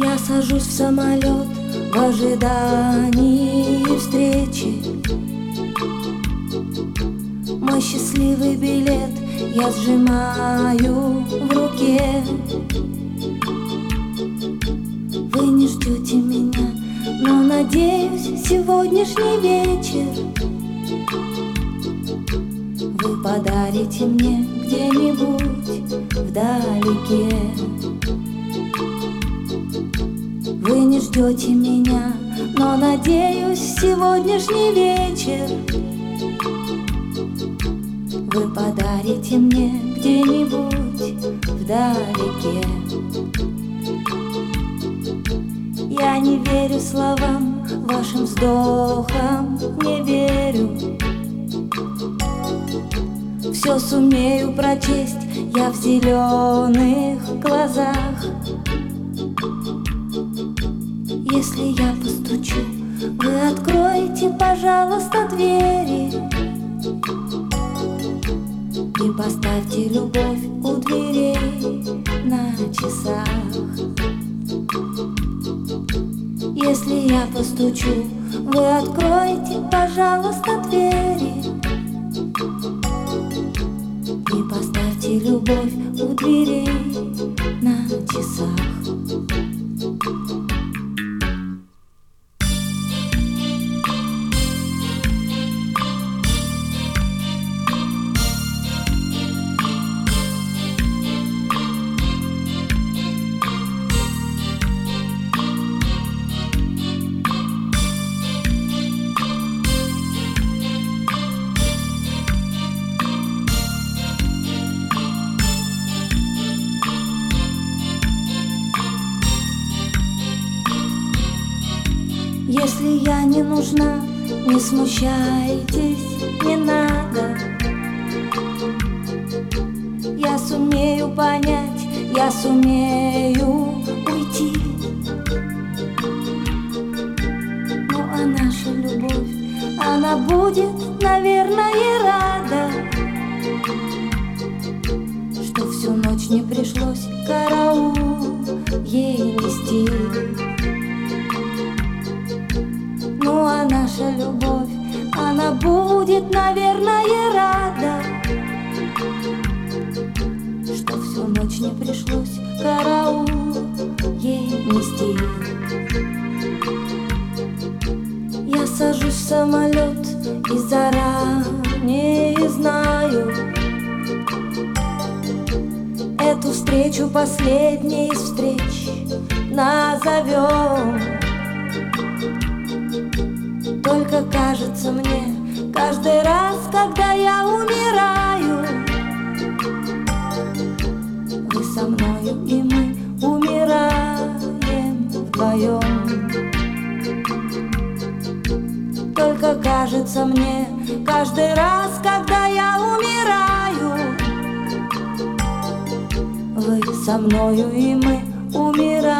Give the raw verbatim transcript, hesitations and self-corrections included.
Я сажусь в самолет в ожидании встречи. Мой счастливый билет я сжимаю в руке. Вы не ждете меня, но надеюсь, сегодняшний вечер вы подарите мне где-нибудь вдалеке. Вы не ждете меня, но надеюсь, сегодняшний вечер вы подарите мне где-нибудь вдалеке. Я не верю словам, вашим вздохам не верю. Все сумею прочесть я в зеленых глазах. Если я постучу, вы откроете, пожалуйста, двери и поставьте любовь у дверей на часах. Если я постучу, вы откроете, пожалуйста, двери и поставьте любовь у дверей на часах. Если я не нужна, не смущайтесь, не надо. Я сумею понять, я сумею уйти. Ну а наша любовь, она будет, наверное, рада, что всю ночь не пришлось караул ей нести. Ну а наша любовь, она будет, наверное, рада, что всю ночь не пришлось караул ей нести. Я сажусь в самолет и заранее знаю, эту встречу последней из встреч назовем. Только кажется мне, каждый раз, когда я умираю, вы со мною, и мы умираем вдвоем. Только кажется мне, каждый раз, когда я умираю, вы со мною, и мы умираем